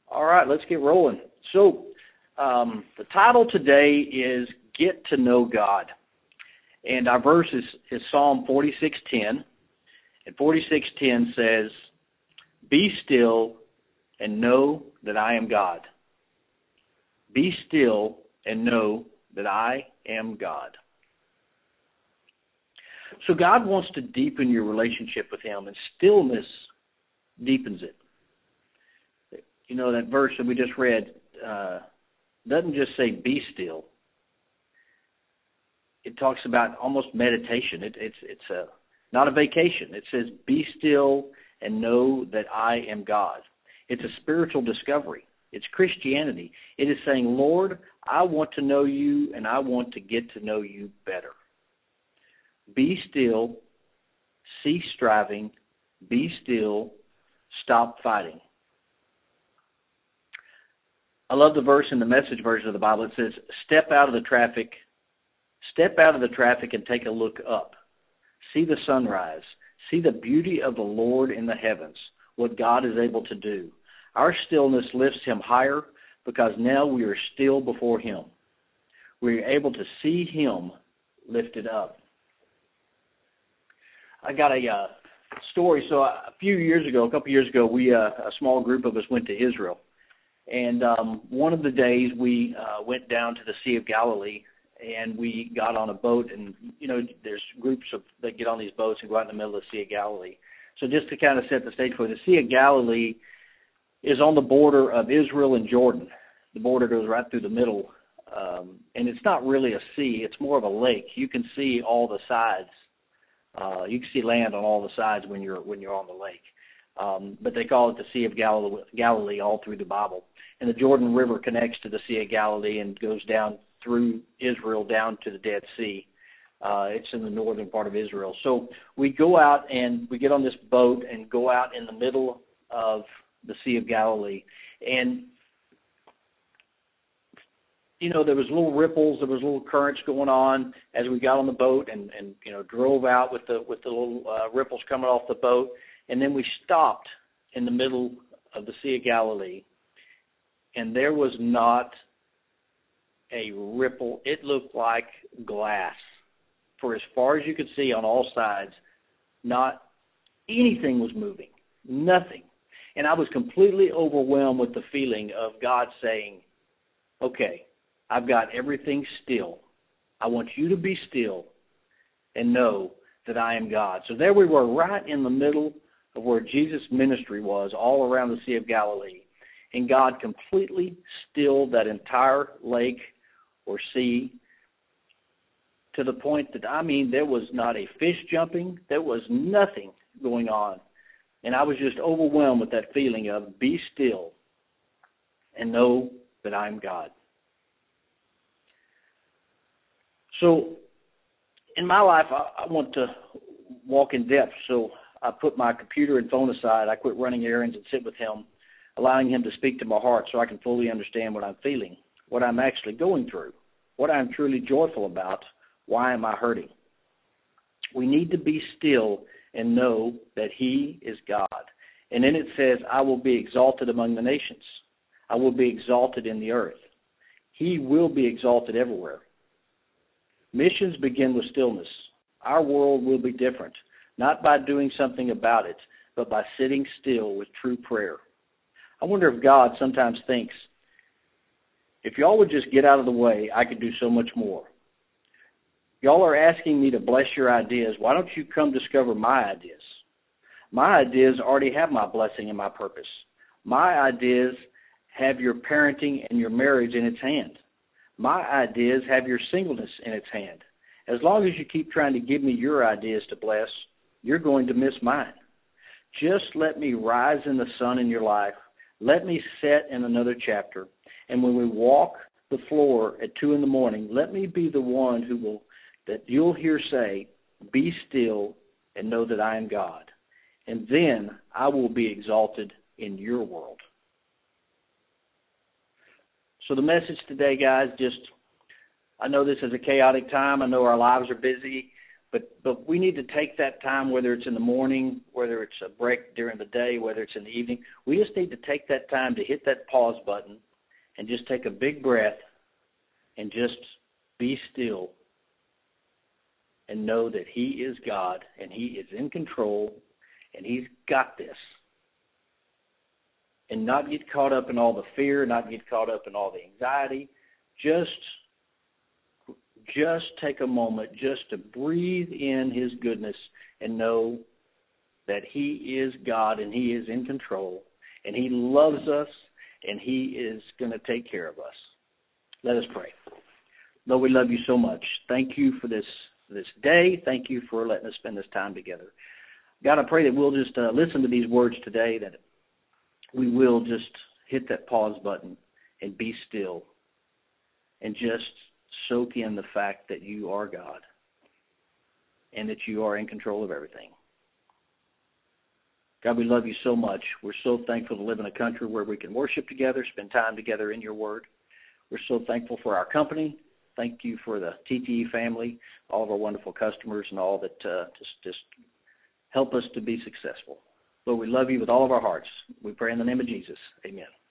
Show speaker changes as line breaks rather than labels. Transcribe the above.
All right, let's get rolling. So the title today is Get to Know God. And our verse is Psalm 46:10. And 46:10 says, "Be still and know that I am God. Be still and know that I am God." So God wants to deepen your relationship with Him, and stillness deepens it. You know, that verse that we just read doesn't just say be still. It talks about almost meditation. It's not a vacation. It says be still and know that I am God. It's a spiritual discovery. It's Christianity. It is saying, Lord, I want to know you and I want to get to know you better. Be still, cease striving, be still, stop fighting. I love the verse in the Message version of the Bible. It says, step out of the traffic and take a look up. See the sunrise. See the beauty of the Lord in the heavens, what God is able to do. Our stillness lifts Him higher because now we are still before Him. We are able to see Him lifted up. I got a story. So a couple years ago, we a small group of us went to Israel. And one of the days we went down to the Sea of Galilee, and we got on a boat. And, you know, there's groups that get on these boats and go out in the middle of the Sea of Galilee. So just to kind of set the stage for you, the Sea of Galilee is on the border of Israel and Jordan. The border goes right through the middle. And it's not really a sea. It's more of a lake. You can see all the sides. You can see land on all the sides when you're on the lake. But they call it the Sea of Galilee all through the Bible. And the Jordan River connects to the Sea of Galilee and goes down through Israel down to the Dead Sea. It's in the northern part of Israel. So we go out and we get on this boat and go out in the middle of the Sea of Galilee. And, you know, there was little ripples, there was little currents going on as we got on the boat and you know, drove out with the little ripples coming off the boat. And then we stopped in the middle of the Sea of Galilee, and there was not a ripple. It looked like glass. For as far as you could see on all sides, not anything was moving, nothing. And I was completely overwhelmed with the feeling of God saying, okay, I've got everything still. I want you to be still and know that I am God. So there we were right in the middle of where Jesus' ministry was, all around the Sea of Galilee. And God completely stilled that entire lake or sea to the point that, I mean, there was not a fish jumping. There was nothing going on. And I was just overwhelmed with that feeling of be still and know that I'm God. So in my life, I want to walk in depth. So I put my computer and phone aside. I quit running errands and sit with Him, allowing Him to speak to my heart so I can fully understand what I'm feeling, what I'm actually going through, what I'm truly joyful about, why am I hurting. We need to be still and know that He is God. And then it says, I will be exalted among the nations. I will be exalted in the earth. He will be exalted everywhere. Missions begin with stillness. Our world will be different, not by doing something about it, but by sitting still with true prayer. I wonder if God sometimes thinks, if y'all would just get out of the way, I could do so much more. Y'all are asking me to bless your ideas. Why don't you come discover my ideas? My ideas already have my blessing and my purpose. My ideas have your parenting and your marriage in its hand. My ideas have your singleness in its hand. As long as you keep trying to give me your ideas to bless, you're going to miss mine. Just let me rise in the sun in your life. Let me set in another chapter. And when we walk the floor at 2 a.m, let me be the one that you'll hear say, be still and know that I am God. And then I will be exalted in your world. So the message today, guys, I know this is a chaotic time. I know our lives are busy, But we need to take that time, whether it's in the morning, whether it's a break during the day, whether it's in the evening. We just need to take that time to hit that pause button and just take a big breath and just be still and know that He is God and He is in control and He's got this. And not get caught up in all the fear, not get caught up in all the anxiety. Just take a moment just to breathe in His goodness and know that He is God and He is in control and He loves us and He is going to take care of us. Let us pray. Lord, we love You so much. Thank You for this day. Thank You for letting us spend this time together. God, I pray that we'll just listen to these words today, that we will just hit that pause button and be still and just soak in the fact that You are God and that You are in control of everything. God, we love You so much. We're so thankful to live in a country where we can worship together, spend time together in Your Word. We're so thankful for our company. Thank You for the TTE family, all of our wonderful customers, and all that just help us to be successful. Lord, we love You with all of our hearts. We pray in the name of Jesus. Amen.